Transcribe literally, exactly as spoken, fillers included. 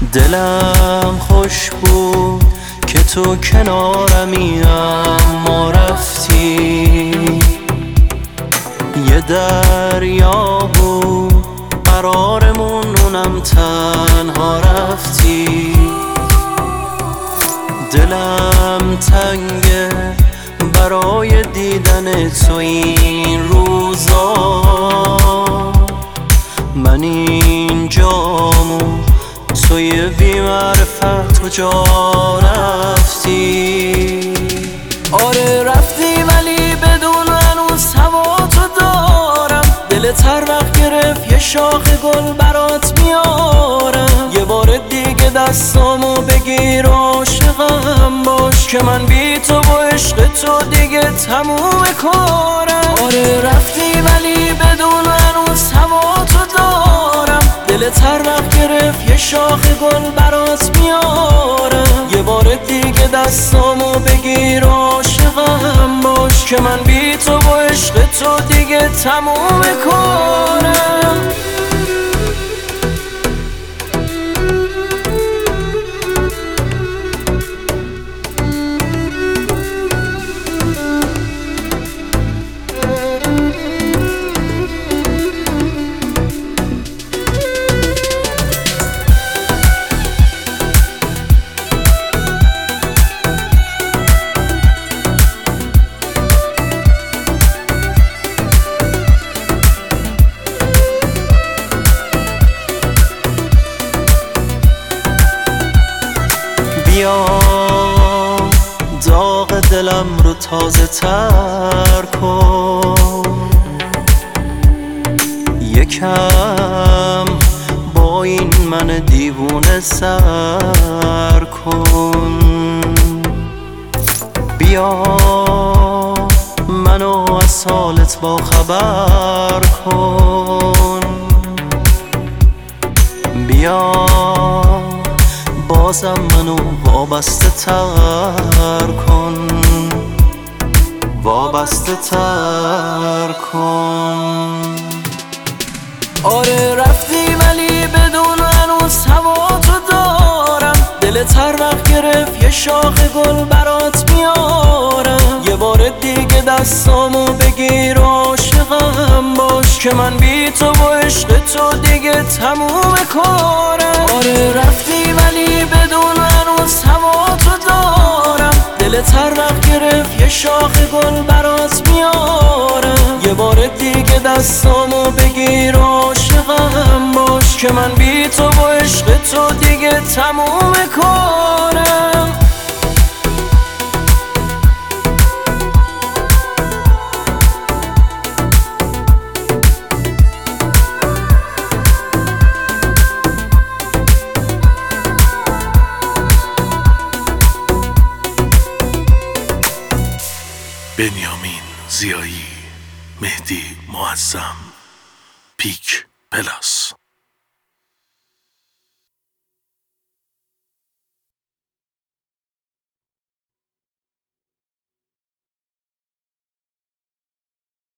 دلم خوش بود که تو کنارمی، اما رفتی. یه دریا بود قرارمون، اونم تنها رفتی. دلم تنگه برای دیدن تو این روزا، من اینجامو توی بی‌معرفت کجا رفتی؟ آره رفتی ولی بدون هنوز هوا تو دارم. دلت هر وقت گرفت یه شاخ گل برات میارم. یه بار دیگه دستامو بگیر و عاشقم باش، که من بی تو و عشق تو دیگه تموم کارم. آره رفتی ولی بدون هنوز هوا تو دارم. دلت هر وقت گرفت یه شاخ گل برات میارم. یه بار دیگه دستامو بگیر و عاشقم باش، که من بی تو و عشق تو دیگه تموم کارم. بیا داغ دلم رو تازه تر کن، یکم با این من دیوونه سر کن. بیا منو از حالت با خبر کن. بیا بازم منو وابسته تر کن، وابسته تر کن. آره رفتی ولی بدون هنوز هوا تو دارم. دلت هر وقت گرفت یه شاخ گل برات میارم. یه بار دیگه دستامو بگیر و عاشقم باش، که من بی تو و عشق تو دیگه تموم کارم. آره رفتی ولی بدون هنوز هوا تو دارم. دلت هر وقت گرفت یه شاخ گل برات میارم. یه بار دیگه دستامو بگیر و عاشقم باش، که من بی تو و عشق تو دیگه تموم کارم. بنیامین زیایی، مهدی معظم، پیک پلاس.